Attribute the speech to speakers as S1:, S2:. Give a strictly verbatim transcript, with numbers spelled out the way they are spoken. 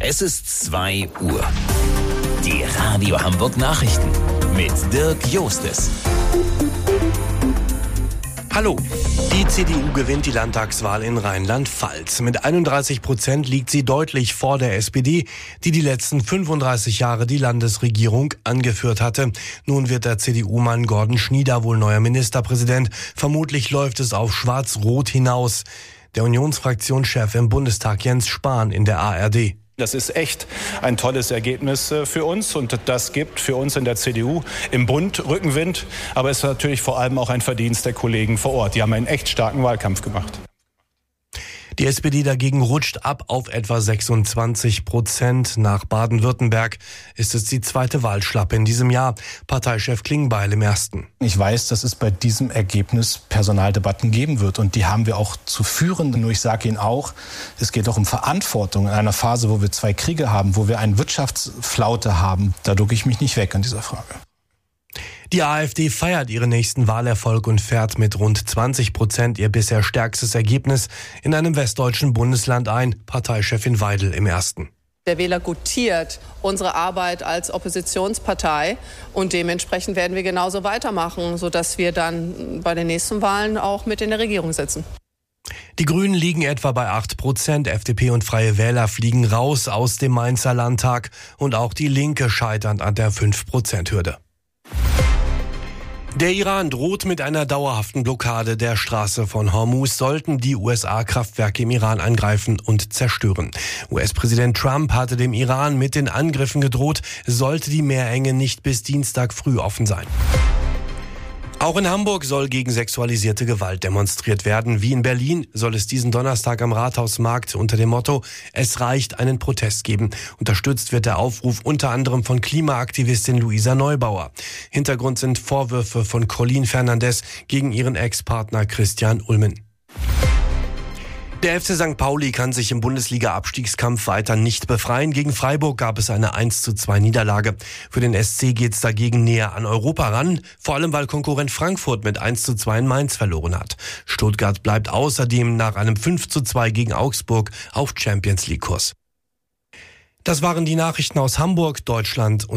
S1: Es ist zwei Uhr. Die Radio Hamburg Nachrichten mit Dirk Jostes.
S2: Hallo. Die C D U gewinnt die Landtagswahl in Rheinland-Pfalz. Mit einunddreißig Prozent liegt sie deutlich vor der S P D, die die letzten fünfunddreißig Jahre die Landesregierung angeführt hatte. Nun wird der C D U-Mann Gordon Schnieder wohl neuer Ministerpräsident. Vermutlich läuft es auf Schwarz-Rot hinaus. Der Unionsfraktionschef im Bundestag Jens Spahn in der A R D.
S3: Das ist echt ein tolles Ergebnis für uns und das gibt für uns in der C D U im Bund Rückenwind. Aber es ist natürlich vor allem auch ein Verdienst der Kollegen vor Ort. Die haben einen echt starken Wahlkampf gemacht.
S2: Die S P D dagegen rutscht ab auf etwa sechsundzwanzig Prozent. Nach Baden-Württemberg ist es die zweite Wahlschlappe in diesem Jahr. Parteichef Klingbeil im ersten.
S4: Ich weiß, dass es bei diesem Ergebnis Personaldebatten geben wird und die haben wir auch zu führen. Nur ich sage Ihnen auch, es geht auch um Verantwortung in einer Phase, wo wir zwei Kriege haben, wo wir eine Wirtschaftsflaute haben. Da ducke ich mich nicht weg an dieser Frage.
S2: Die AfD feiert ihren nächsten Wahlerfolg und fährt mit rund zwanzig Prozent ihr bisher stärkstes Ergebnis in einem westdeutschen Bundesland ein. Parteichefin Weidel im ersten.
S5: Der Wähler gutiert unsere Arbeit als Oppositionspartei und dementsprechend werden wir genauso weitermachen, sodass wir dann bei den nächsten Wahlen auch mit in der Regierung sitzen.
S2: Die Grünen liegen etwa bei acht Prozent, F D P und Freie Wähler fliegen raus aus dem Mainzer Landtag und auch die Linke scheitert an der fünf Prozent Hürde. Der Iran droht mit einer dauerhaften Blockade der Straße von Hormuz, sollten die U S A Kraftwerke im Iran angreifen und zerstören. U S-Präsident Trump hatte dem Iran mit den Angriffen gedroht, sollte die Meerenge nicht bis Dienstag früh offen sein. Auch in Hamburg soll gegen sexualisierte Gewalt demonstriert werden. Wie in Berlin soll es diesen Donnerstag am Rathausmarkt unter dem Motto "Es reicht" einen Protest geben. Unterstützt wird der Aufruf unter anderem von Klimaaktivistin Luisa Neubauer. Hintergrund sind Vorwürfe von Colleen Fernandez gegen ihren Ex-Partner Christian Ulmen. Der F C Sankt Pauli kann sich im Bundesliga-Abstiegskampf weiter nicht befreien. Gegen Freiburg gab es eine eins zu zwei Niederlage. Für den S C geht's dagegen näher an Europa ran, vor allem weil Konkurrent Frankfurt mit eins zu zwei in Mainz verloren hat. Stuttgart bleibt außerdem nach einem fünf zu zwei gegen Augsburg auf Champions-League-Kurs. Das waren die Nachrichten aus Hamburg, Deutschland und